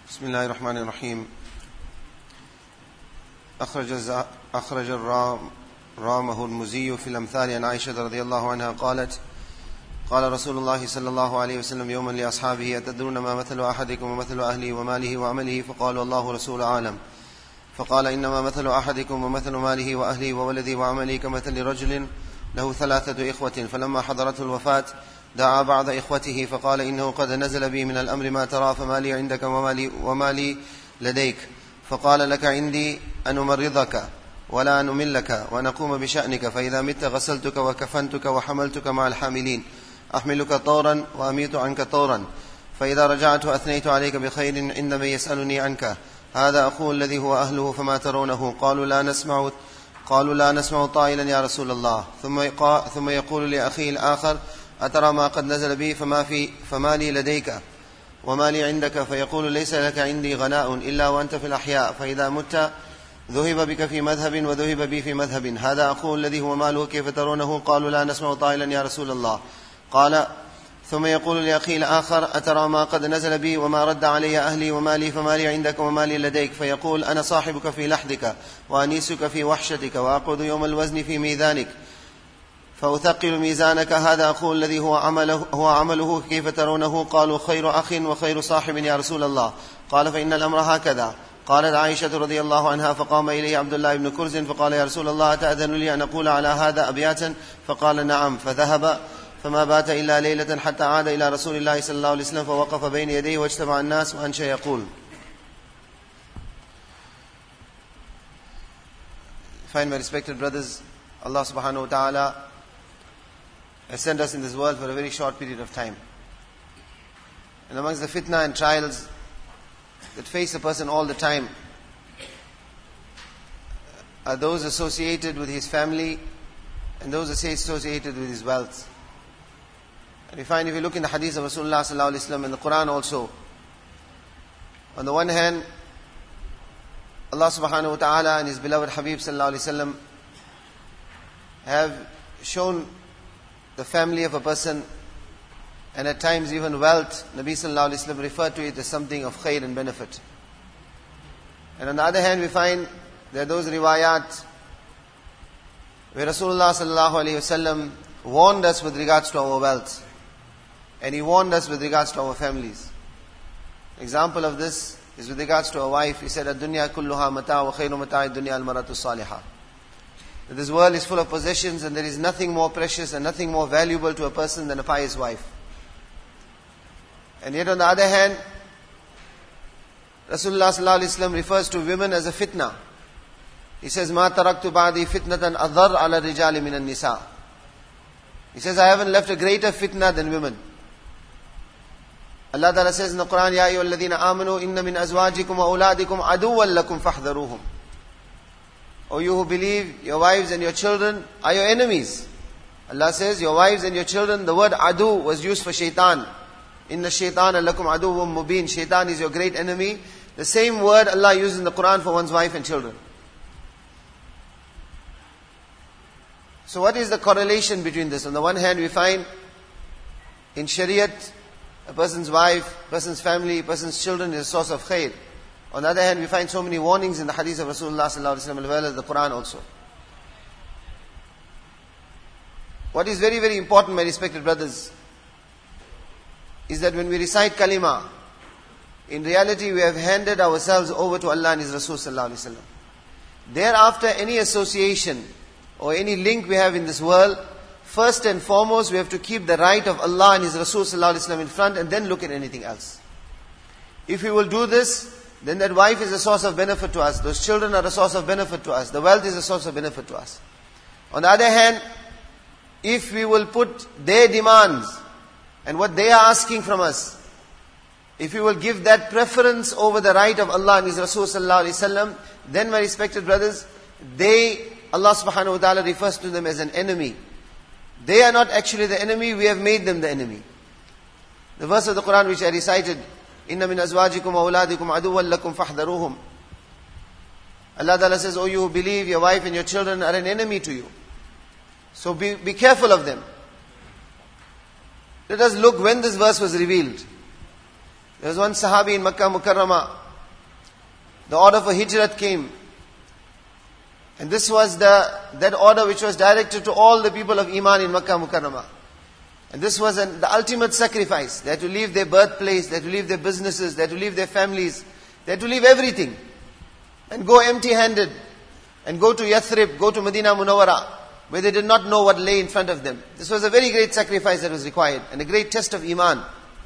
بسم الله الرحمن الرحيم. أخرج الرامه المزي في الأمثال عن عائشة رضي الله عنها قالت: قال رسول الله صلى الله عليه وسلم يوما لأصحابه: أتدرون ما مثل أحدكم ومثل أهله وماله وعمله؟ فقالوا: الله ورسوله أعلم. فقال: إنما مثل أحدكم ومثل ماله وأهله وولده وعمله كمثل رجل له 3 إخوة، فلما حضرته الوفاة دعا بعض إخوته فقال: إنه قد نزل بي من الأمر ما ترى، فما لي عندك وما لي لديك؟ فقال: لك عندي أن أمرضك ولا أن أملك وأن أقوم بشأنك، فإذا مت غسلتك وكفنتك وحملتك مع الحاملين، أحملك طورا وأميت عنك طورا، فإذا رجعت أثنيت عليك بخير عند من يسألني عنك. هذا أخوه الذي هو أهله، فما ترونه؟ قالوا لا نسمع طائلا يا رسول الله. ثم يقول لأخيه الآخر: أترى ما قد نزل بي فما لي لديك وما لي عندك؟ فيقول: ليس لك عندي غناء إلا وأنت في الأحياء، فإذا مت ذهب بك في مذهب وذهب بي في مذهب. هذا أخوه الذي هو ماله، كيف ترونه؟ قالوا لا نسمع طائلا يا رسول الله. قال: ثم يقول لأخيه الآخر: أترى ما قد نزل بي وما رد علي أهلي ومالي، فما لي عندك وما لي لديك؟ فيقول: أنا صاحبك في لحدك وأنيسك في وحشتك، وأقعد يوم الوزن في ميزانك فأثقل ميزانك. هذا أخوه الذي هو عمله كيف ترونه؟ قالوا: خير أخ وخير صاحب يا رسول الله. قال: فإن الأمر هكذا. قالت عائشة رضي الله عنها: فقام إليه عبد الله بن كرز فقال: يا رسول الله، أتأذن لي أن أقول على هذا أبياتا؟ فقال: نعم. فذهب فما بات إلا ليلة حتى عاد إلى رسول الله صلى الله عليه وسلم فوقف بين يديه واجتمع الناس وأنشأ يقول. Fine, my respected brothers, Allah subhanahu wa ta'ala has sent us in this world for a very short period of time. And amongst the fitna and trials that face a person all the time are those associated with his family and those associated with his wealth. And we find, if you look in the hadith of Rasulullah sallallahu alaihi wasallam and the Quran also, on the one hand, Allah subhanahu wa ta'ala and His beloved Habib sallallahu alaihi wasallam have shown the family of a person, and at times even wealth, Nabi sallallahu alaihi wasallam referred to it as something of khair and benefit. And on the other hand, we find there are those riwayat where Rasulullah sallallahu alaihi wasallam warned us with regards to our wealth, and He warned us with regards to our families. Example of this is with regards to a wife. He said, "Ad-dunya kulluha mata wa khayru mata'i ad-dunya al-maratu salihah." That this world is full of possessions and there is nothing more precious and nothing more valuable to a person than a pious wife. And yet on the other hand, Rasulullah sallallahu alaihi wasallam refers to women as a fitna. He says, "Ma taraktu ba'di fitnatan adhar ala rijali min an-nisa." He says, I haven't left a greater fitna than women. Allah Ta'ala says in the Quran, "Ya ayyuhalladhina amanu inna min azwajikum wa auladikum aduwwan lakum fahdharuhum." O you who believe, your wives and your children are your enemies. Allah says, your wives and your children, the word adu was used for shaitan. Inna shaitana lakum aduwwum mubin. Shaitan is your great enemy. The same word Allah uses in the Quran for one's wife and children. So what is the correlation between this? On the one hand, we find in Shariat, a person's wife, person's family, person's children is a source of khair. On the other hand, we find so many warnings in the hadith of Rasulullah sallallahu alaihi wasallam as well as the Quran also. What is very, very important, my respected brothers, is that when we recite kalima, in reality we have handed ourselves over to Allah and His Rasul sallallahu alaihi wasallam. Thereafter, any association or any link we have in this world, first and foremost we have to keep the right of Allah and His Rasul sallallahu alaihi wasallam in front and then look at anything else. If we will do this, then that wife is a source of benefit to us. Those children are a source of benefit to us. The wealth is a source of benefit to us. On the other hand, if we will put their demands and what they are asking from us, if we will give that preference over the right of Allah and His Rasul sallallahu alaihi wasallam, then my respected brothers, Allah subhanahu wa ta'ala refers to them as an enemy. They are not actually the enemy, we have made them the enemy. The verse of the Quran which I recited, "Inna min azwajikum wa auladikum aduwwan lakum fahdharuhum." Allah Ta'ala says, "O you who believe, your wife and your children are an enemy to you. So be careful of them." Let us look when this verse was revealed. There was one Sahabi in Makkah Mukarramah. The order for Hijrat came. And this was that order which was directed to all the people of Iman in Makkah Mukarramah. And this was the ultimate sacrifice. They had to leave their birthplace, they had to leave their businesses, they had to leave their families, they had to leave everything. And go empty-handed. And go to Yathrib, go to Medina Munawwara, where they did not know what lay in front of them. This was a very great sacrifice that was required, and a great test of Iman.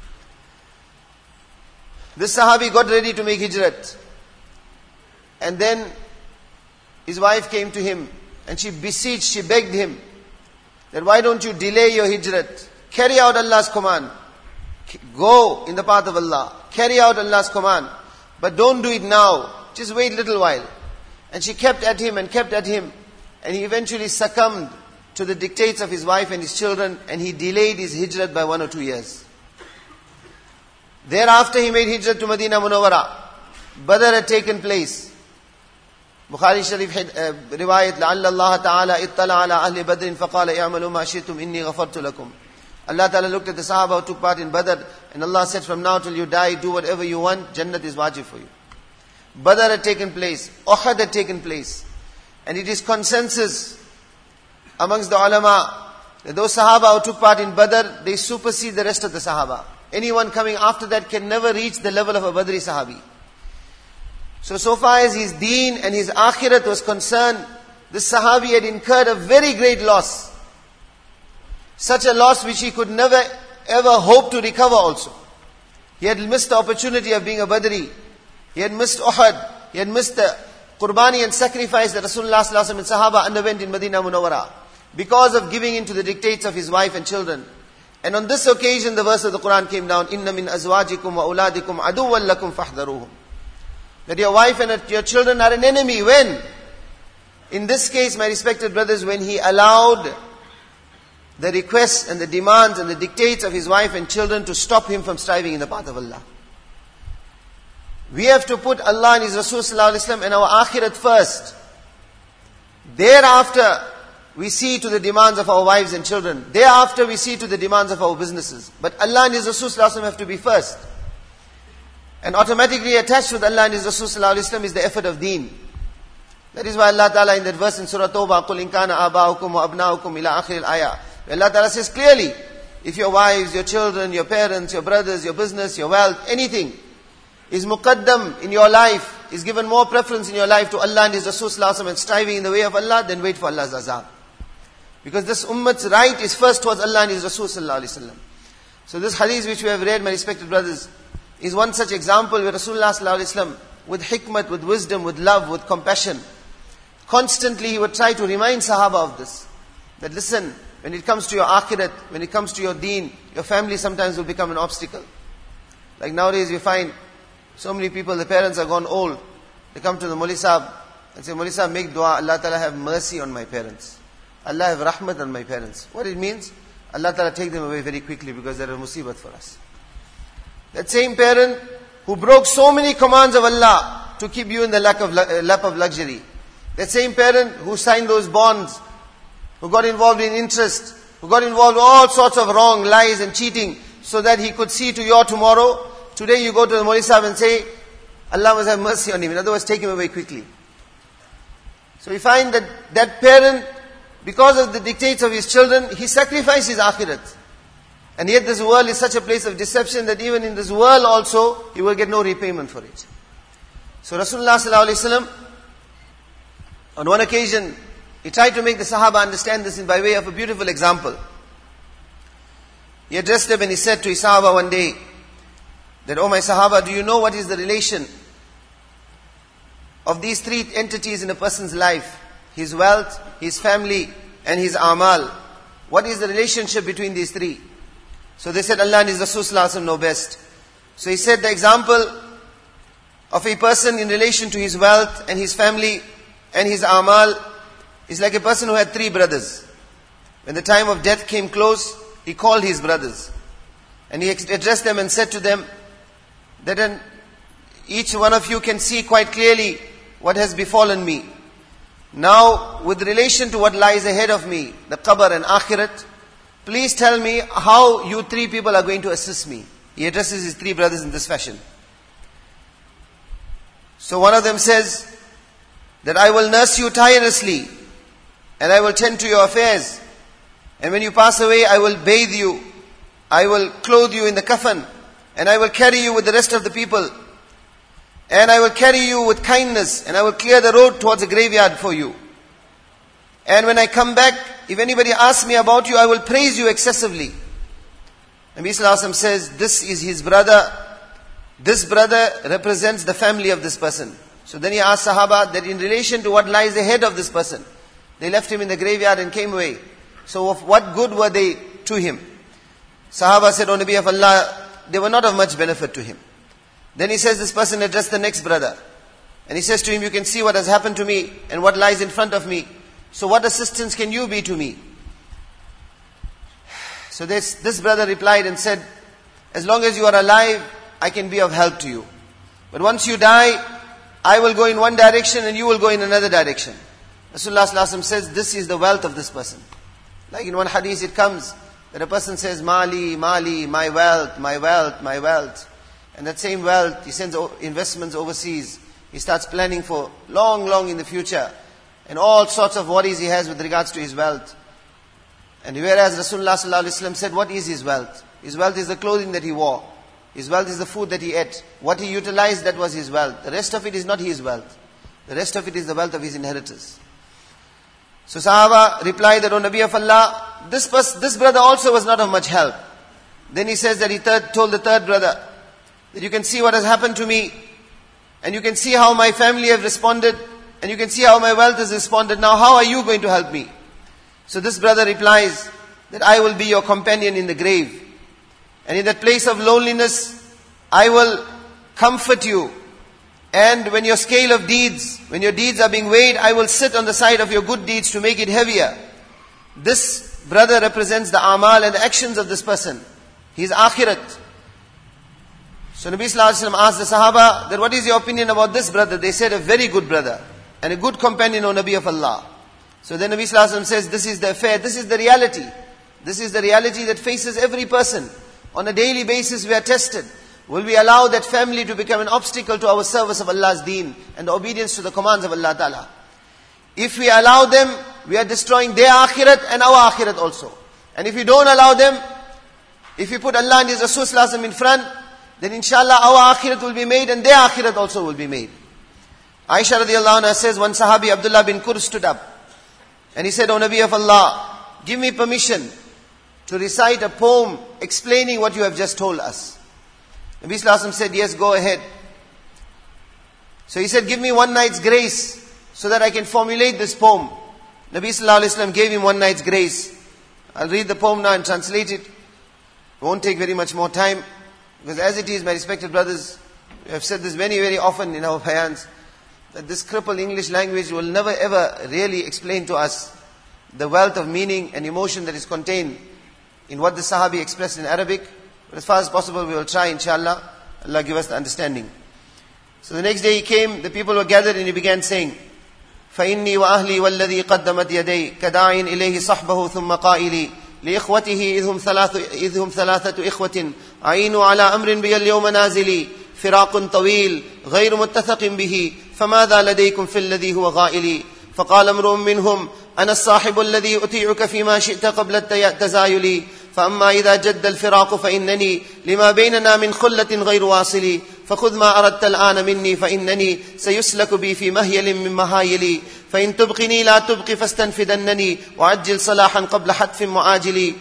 This Sahabi got ready to make Hijrat. And then his wife came to him, and she beseeched, she begged him, that why don't you delay your Hijrat? Carry out Allah's command. Go in the path of Allah. Carry out Allah's command. But don't do it now. Just wait a little while. And she kept at him, and he eventually succumbed to the dictates of his wife and his children, and he delayed his Hijrat by 1 or 2 years. Thereafter he made Hijrat to Medina Munawwara. Badr had taken place. Bukhari Sharif riwayat, لَعَلَّ اللَّهَ تَعَالَى اِطَّلَعَ عَلَى أَهْلِ بَدْرٍ فَقَالَ اِعْمَلُوا مَا شِئْتُمْ إِنِّي غَفَرْتُ لَكُمْ. Allah Ta'ala looked at the Sahaba who took part in Badr, and Allah said, from now till you die, do whatever you want, Jannat is wajib for you. Badr had taken place, Uhud had taken place. And it is consensus amongst the ulama that those Sahaba who took part in Badr, they supersede the rest of the Sahaba. Anyone coming after that can never reach the level of a Badri Sahabi. So far as his deen and his akhirat was concerned, this Sahabi had incurred a very great loss. Such a loss which he could never ever hope to recover also. He had missed the opportunity of being a Badri. He had missed Uhud. He had missed the Qurbani and sacrifice that Rasulullah sallallahu alaihi wasallam and Sahaba underwent in Medina Munawwara because of giving in to the dictates of his wife and children. And on this occasion, the verse of the Quran came down, إِنَّ مِنْ أَزْوَاجِكُمْ وَأَوْلَادِكُمْ عَدُوًّا لَكُمْ فَاحْذَرُوهُمْ. That your wife and your children are an enemy. When? In this case, my respected brothers, when he allowed the requests and the demands and the dictates of his wife and children to stop him from striving in the path of Allah. We have to put Allah and His Rasul sallallahu alaihi wasallam and our akhirat first. Thereafter, we see to the demands of our wives and children. Thereafter, we see to the demands of our businesses. But Allah and His Rasul sallallahu alaihi wasallam have to be first. And automatically attached with Allah and His Rasul sallallahu alaihi wasallam is the effort of deen. That is why Allah Ta'ala in that verse in Surah Tawbah, قُلْ إِنْ كَانَ آبَاؤُكُمْ وَأَبْنَاؤُكُمْ إِلَىٰ آخِرِ الْآيَةِ. Allah Ta'ala says clearly, if your wives, your children, your parents, your brothers, your business, your wealth, anything is muqaddam in your life, is given more preference in your life to Allah and His Rasul sallallahu alaihi wasallam and striving in the way of Allah, then wait for Allah's azab. Because this ummat's right is first towards Allah and His Rasul sallallahu alaihi wasallam. So this hadith which we have read, my respected brothers, is one such example where Rasulullah sallallahu alaihi wasallam, with hikmat, with wisdom, with love, with compassion, constantly he would try to remind Sahaba of this. That listen, when it comes to your akhirat, when it comes to your deen, your family sometimes will become an obstacle. Like nowadays we find so many people, the parents are gone old. They come to the Mawli Sahib and say, Mawli Sahib, make dua, Allah Ta'ala have mercy on my parents. Allah have rahmat on my parents. What it means? Allah Ta'ala take them away very quickly because they are a musibat for us. That same parent who broke so many commands of Allah to keep you in the lap of luxury. That same parent who signed those bonds, who got involved in interest, who got involved in all sorts of wrong, lies and cheating so that he could see to your tomorrow. Today you go to the Mawli Sahib and say, Allah must have mercy on him. In other words, take him away quickly. So we find that that parent, because of the dictates of his children, he sacrificed his akhirat. And yet this world is such a place of deception that even in this world also, he will get no repayment for it. So Rasulullah sallallahu alaihi wasallam, on one occasion, he tried to make the Sahaba understand this by way of a beautiful example. He addressed them and he said to his Sahaba one day, that, oh my Sahaba, do you know what is the relation of these three entities in a person's life? His wealth, his family, and his amal. What is the relationship between these three? So they said, Allah and His Rasul sallallahu alaihi wasallam know best. So he said the example of a person in relation to his wealth and his family and his amal is like a person who had three brothers. When the time of death came close, he called his brothers. And he addressed them and said to them, that each one of you can see quite clearly what has befallen me. Now, with relation to what lies ahead of me, the qabr and akhirat, please tell me how you three people are going to assist me. he addresses his three brothers in this fashion. So one of them says that I will nurse you tirelessly and I will tend to your affairs. And when you pass away, I will bathe you. I will clothe you in the kafan. And I will carry you with the rest of the people. And I will carry you with kindness. And I will clear the road towards the graveyard for you. And when I come back, if anybody asks me about you, I will praise you excessively. Nabi Sallallahu Alaihi Wasallam says, this is his brother. This brother represents the family of this person. So then he asked Sahaba that in relation to what lies ahead of this person, they left him in the graveyard and came away. So of what good were they to him? Sahaba said, O Nabi of Allah, they were not of much benefit to him. Then he says, this person addressed the next brother. And he says to him, you can see what has happened to me and what lies in front of me. So what assistance can you be to me? So this brother replied and said, as long as you are alive, I can be of help to you. But once you die, I will go in one direction and you will go in another direction. Rasulullah Sallallahu Alaihi Wasallam says, this is the wealth of this person. Like in one hadith it comes, that a person says, Mali, Mali, my wealth, my wealth, my wealth. And that same wealth, he sends investments overseas. He starts planning for long in the future. And all sorts of worries he has with regards to his wealth. And whereas Rasulullah Sallallahu Alaihi Wasallam said, what is his wealth? His wealth is the clothing that he wore. His wealth is the food that he ate. What he utilized, that was his wealth. The rest of it is not his wealth. The rest of it is the wealth of his inheritors. So Sahaba replied that, O Nabi of Allah, this brother also was not of much help. Then he says that he told the third brother, that you can see what has happened to me, and you can see how my family have responded, and you can see how my wealth has responded. Now how are you going to help me? So this brother replies that I will be your companion in the grave. And in that place of loneliness, I will comfort you. And when your scale of deeds, when your deeds are being weighed, I will sit on the side of your good deeds to make it heavier. This brother represents the amal and the actions of this person. He is akhirat. So Nabi Sallallahu Alaihi Wasallam asked the Sahaba that what is your opinion about this brother? They said a very good brother and a good companion, O Nabi of Allah. So then Nabi Sallallahu Alaihi Wasallam says, this is the affair, this is the reality. This is the reality that faces every person. On a daily basis we are tested. Will we allow that family to become an obstacle to our service of Allah's deen and the obedience to the commands of Allah Ta'ala? If we allow them, we are destroying their akhirat and our akhirat also. And if we don't allow them, if we put Allah and His Rasul Sallallahu Alaihi Wasallam in front, then inshallah our akhirat will be made and their akhirat also will be made. Aisha radiallahu anha says, one Sahabi Abdullah bin Qur stood up and he said, O Nabi of Allah, give me permission to recite a poem explaining what you have just told us. Nabi Sallallahu Alaihi Wasallam said, yes, go ahead. So he said, give me one night's grace so that I can formulate this poem. Nabi Sallallahu Alaihi Wasallam gave him one night's grace. I'll read the poem now and translate it. It won't take very much more time. Because as it is, my respected brothers, we have said this very often in our bayans, that this crippled English language will never ever really explain to us the wealth of meaning and emotion that is contained in what the Sahabi expressed in Arabic. But as far as possible, we will try, inshallah. Allah give us the understanding. So the next day he came, the people were gathered and he began saying, فَإِنِّي وَأَهْلِي وَالَّذِي قَدَّمَتْ يَدَيْ كَدَاعٍ إِلَيْهِ صَحْبَهُ ثُمَّ قَائِلِي لإخوته إذ هم ثلاثة إخوة عينوا على أمر بي اليوم نازلي فراق طويل غير متثق به فماذا لديكم في الذي هو غائلي فقال امرؤ منهم أنا الصاحب الذي أطيعك فيما شئت قبل التزايل فأما إذا جد الفراق فإنني لما بيننا من خلة غير واصل فخذ ما أردت الآن مني فإنني سيسلك بي في مهيل من مهايلي فإن تبقني لا تبق فاستنفدنني وعجل صلاحا قبل حتف معاجلي.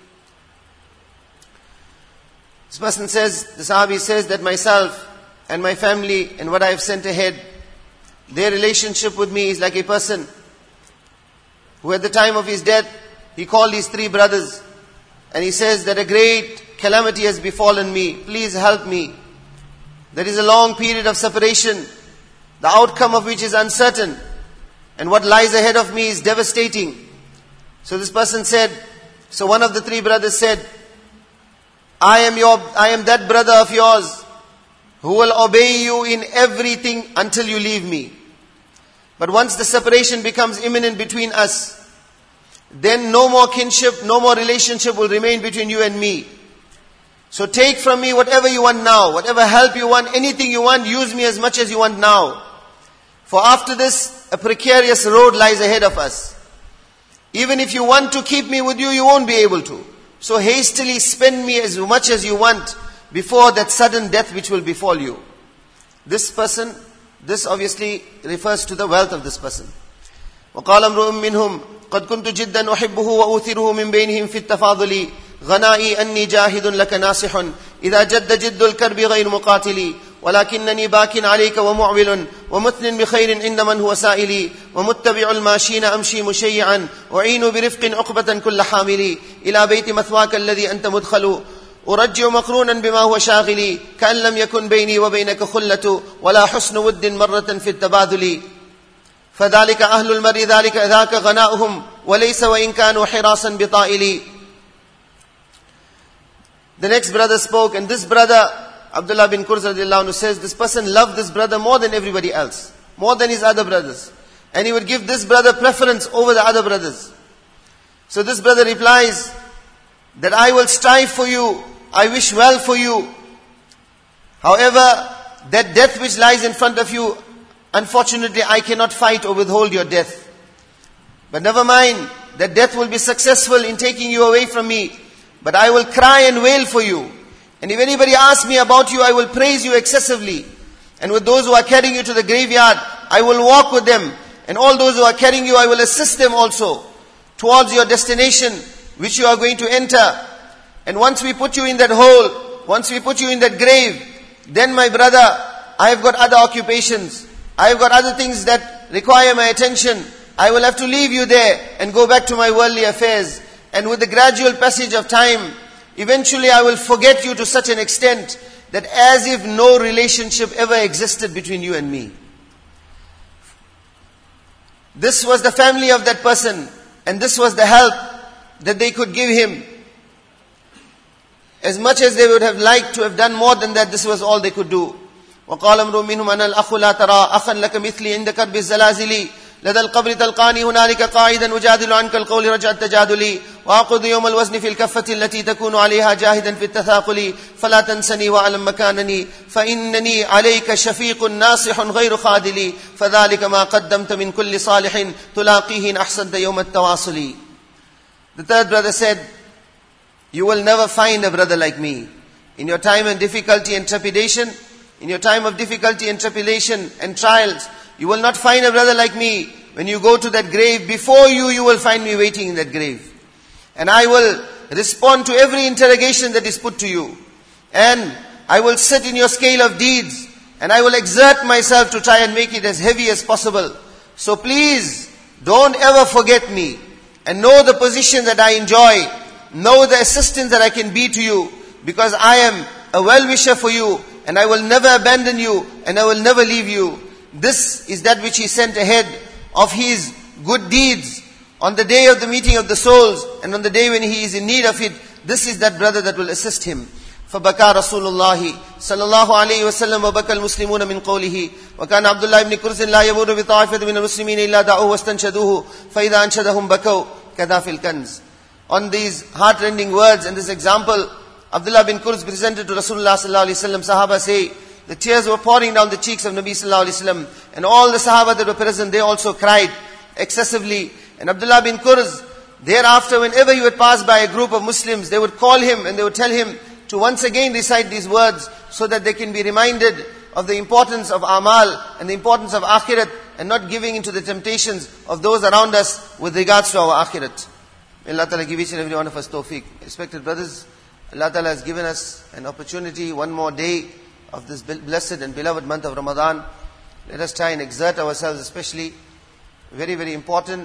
This person says, the Sahabi says that myself and my family and what I have sent ahead, their relationship with me is like a person who at the time of his death, he called his three brothers and he says that a great calamity has befallen me, please help me. There is a long period of separation, the outcome of which is uncertain, and what lies ahead of me is devastating. So this person said, so one of the three brothers said, I am that brother of yours who will obey you in everything until you leave me. But once the separation becomes imminent between us, then no more kinship, no more relationship will remain between you and me. So take from me whatever you want now, whatever help you want, anything you want, use me as much as you want now. For after this, a precarious road lies ahead of us. Even if you want to keep me with you, you won't be able to. So hastily spend me as much as you want before that sudden death which will befall you. This person, this obviously refers to the wealth of this person. وَقَالَ امْرُؤٌ مِّنْهُمْ قَدْ كُنْتُ جِدًّا أُحِبُّهُ وَأُوثِرُهُ مِنْ بَيْنِهِمْ فِي التَّفَاضُلِ غَنَائِي أَنِّي جَاهِدٌ لَكَ نَاصِحٌ إِذَا جَدَّ جِدُّ الْكَرْبِ غَيْرُ مُقَاتِلِ ولكنني باك عليك ومعول ومثن بخير عند من هو سائلي ومتبع الماشين أمشي مشيعا أعين برفق عقبة كل حاملي إلى بيت مثواك الذي أنت مدخل أرجع مقرونا بما هو شاغلي كأن لم يكن بيني وبينك خلة ولا حسن ود مرة في التبادل فذلك أهل المرء ذاك غناؤهم وليس وإن كانوا حراسا بطائلي. The next brother spoke, and this brother Abdullah bin Kurz radiallahu anhu says, this person loved this brother more than everybody else, more than his other brothers. And he would give this brother preference over the other brothers. So this brother replies, that I will strive for you, I wish well for you. However, that death which lies in front of you, unfortunately I cannot fight or withhold your death. But never mind, that death will be successful in taking you away from me. But I will cry and wail for you. And if anybody asks me about you, I will praise you excessively. And with those who are carrying you to the graveyard, I will walk with them. And all those who are carrying you, I will assist them also towards your destination, which you are going to enter. And once we put you in that hole, once we put you in that grave, then my brother, I have got other occupations. I have got other things that require my attention. I will have to leave you there and go back to my worldly affairs. And with the gradual passage of time, eventually I will forget you to such an extent that as if no relationship ever existed between you and me. This was the family of that person, and this was the help that they could give him. As much as they would have liked to have done more than that, this was all they could do. وَقَالَ امْرُؤٌ مِّنْهُمْ أَنَا الْأَخُ لَا تَرَى أَخًا لَكَ مِثْلِي عِنْدَ كَرْبِ الزَّلَازِلِ لدى القبر تلقاني هنالك قاعدا أجادل عنك القول رجع التجادل وأخذ يوم الوزن في الكفة التي تكون عليها جاهدا في التثاقل فلا تنسني وأعلم مكانني فإنني عليك شفيق ناصح غير خادل فذلك ما قدمت من كل صالح تلاقيه إن أحسنت يوم التواصل. The third brother said, you will never find a brother like me. In your time of difficulty and trepidation, in your time of difficulty and trepidation and trials, you will not find a brother like me. When you go to that grave, before you, you will find me waiting in that grave. And I will respond to every interrogation that is put to you. And I will sit in your scale of deeds. And I will exert myself to try and make it as heavy as possible. So please, don't ever forget me. And know the position that I enjoy. Know the assistance that I can be to you. Because I am a well-wisher for you. And I will never abandon you. And I will never leave you. This is that which he sent ahead of his good deeds on the day of the meeting of the souls and on the day when he is in need of it. This is that brother that will assist him. فبكى رسول الله صلى الله عليه وسلم وبكى المسلمون من قوله وكان عبد الله بن كرز لا يمر بطائفة من المسلمين إلا دعوه واستنشدوه فإذا أنشدهم بكوا كذا في الكنز. On these heart-rending words and this example, Abdullah bin Kurz presented to Rasulullah sallallahu alaihi wasallam. Sahaba say, the tears were pouring down the cheeks of Nabi sallallahu alaihi wasallam, and all the Sahaba that were present, they also cried excessively. And Abdullah bin Kurz, thereafter, whenever he would pass by a group of Muslims, they would call him and they would tell him to once again recite these words so that they can be reminded of the importance of amal and the importance of akhirat and not giving into the temptations of those around us with regards to our akhirat. May Allah Ta'ala give each and every one of us tawfiq. Respected brothers, Allah Ta'ala has given us an opportunity, one more day of this blessed and beloved month of Ramadan. Let us try and exert ourselves, especially. Very, very important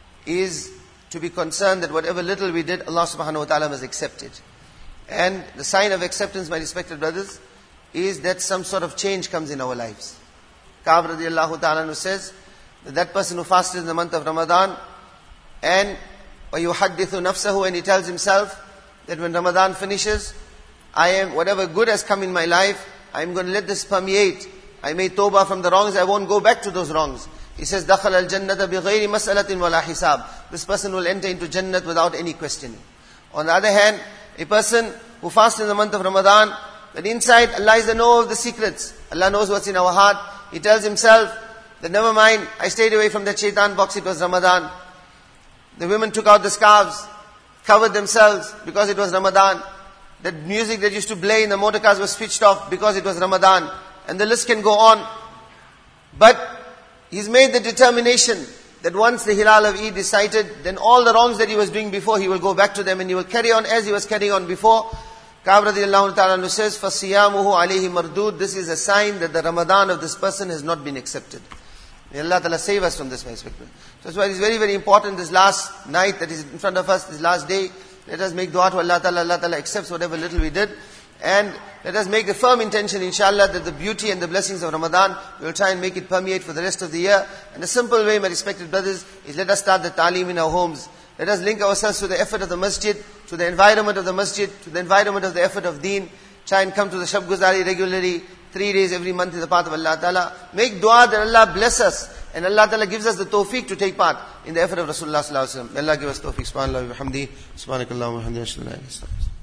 is to be concerned that whatever little we did, Allah subhanahu wa ta'ala has accepted. And the sign of acceptance, my respected brothers, is that some sort of change comes in our lives. Ka'b radiallahu ta'ala says that that person who fasted in the month of Ramadan and وَيُحَدِّثُ نَفْسَهُ, and he tells himself that when Ramadan finishes, whatever good has come in my life, I'm going to let this permeate. I made tawbah from the wrongs, I won't go back to those wrongs. He says, دَخَلَ الْجَنَّةَ بِغَيْرِ مَسْأَلَةٍ وَلَا حِسَابٍ. This person will enter into Jannat without any questioning. On the other hand, a person who fast in the month of Ramadan, that inside Allah is the knower of the secrets. Allah knows what's in our heart. He tells Himself that never mind, I stayed away from that shaitan box, it was Ramadan. The women took out the scarves, covered themselves because it was Ramadan. The music that used to play in the motor cars was switched off because it was Ramadan. And the list can go on. But He's made the determination that once the Hilal of Eid is sighted, then all the wrongs that he was doing before, he will go back to them and he will carry on as he was carrying on before. Ka'b radiallahu ta'ala says, فَصِيَامُهُ عَلَيْهِ مَرْدُودٌ. This is a sign that the Ramadan of this person has not been accepted. May Allah Ta'ala save us from this aspect. So that's why it is very, very important this last night that is in front of us, this last day. Let us make dua to Allah Ta'ala. Allah Ta'ala accepts whatever little we did. And let us make a firm intention, inshallah, that the beauty and the blessings of Ramadan, we will try and make it permeate for the rest of the year. And the simple way, my respected brothers, is let us start the ta'aleem in our homes. Let us link ourselves to the effort of the masjid, to the environment of the masjid, to the environment of the effort of deen. Try and come to the Shab Guzari regularly, 3 days every month in the path of Allah Ta'ala. Make dua that Allah bless us, and Allah Ta'ala gives us the tawfiq to take part in the effort of Rasulullah Sallallahu Alaihi Wasallam. May Allah give us tawfiq. Subhanallah wa bihamdi. Subhanakallah wa bihamdi.